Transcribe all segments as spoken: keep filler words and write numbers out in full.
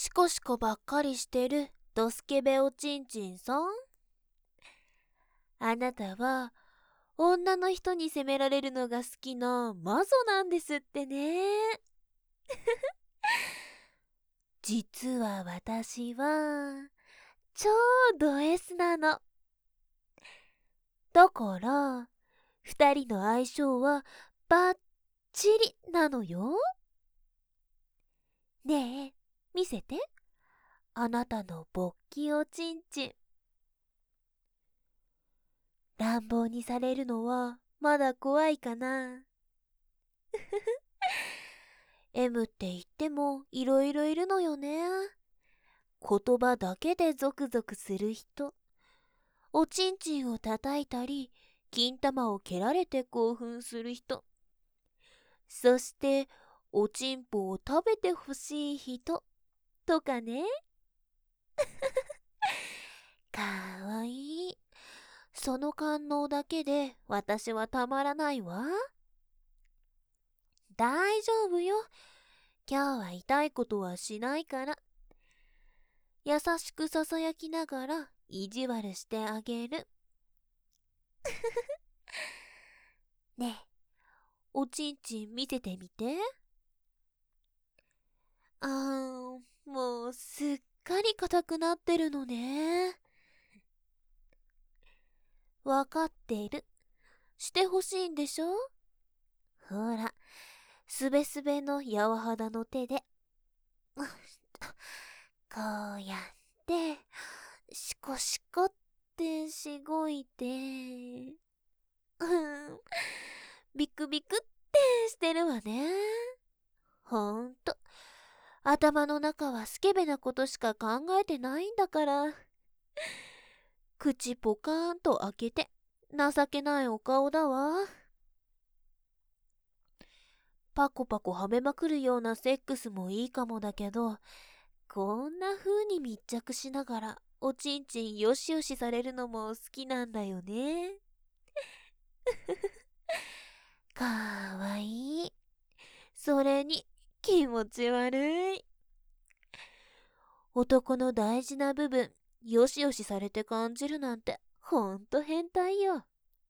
シコシコばっかりしてるドスケベおちんちんさん。あなたは女の人に責められるのが好きなマゾなんですってね。実は私は超ド S なの。だから二人の相性はバッチリなのよ。ねえ、見せて。あなたの勃起おちんちん。乱暴にされるのはまだ怖いかな。M って言ってもいろいろいるのよね。言葉だけでゾクゾクする人、おちんちんを叩いたり金玉を蹴られて興奮する人、そしておちんぽを食べてほしい人とかね。かわいい。その感能だけで私はたまらないわ。大丈夫よ。今日は痛いことはしないから。優しくささやきながら意地悪してあげる。ねえ、おちんちん見せてみて。あー、もうすっかり硬くなってるのね。わかってる。してほしいんでしょ。ほら、すべすべの柔肌の手で。こうやって、シコシコってしごいて、うん、ビクビクってしてるわね。ほんと、頭の中はスケベなことしか考えてないんだから。口ポカーンと開けて、情けないお顔だわ。パコパコはめまくるようなセックスもいいかもだけど、こんな風に密着しながらおちんちんよしよしされるのも好きなんだよね。かわいい。それに気持ち悪い。男の大事な部分よしよしされて感じるなんてほんと変態よ。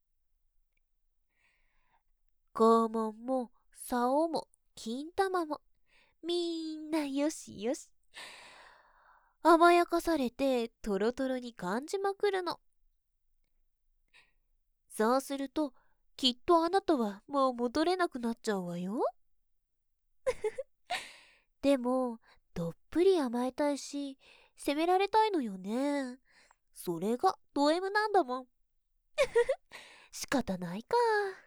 肛門も竿も金玉もみんなよしよし。甘やかされてトロトロに感じまくるの。そうするときっとあなたはもう戻れなくなっちゃうわよ。でもどっぷり甘えたいし責められたいのよね。それがド M なんだもん。仕方ないか。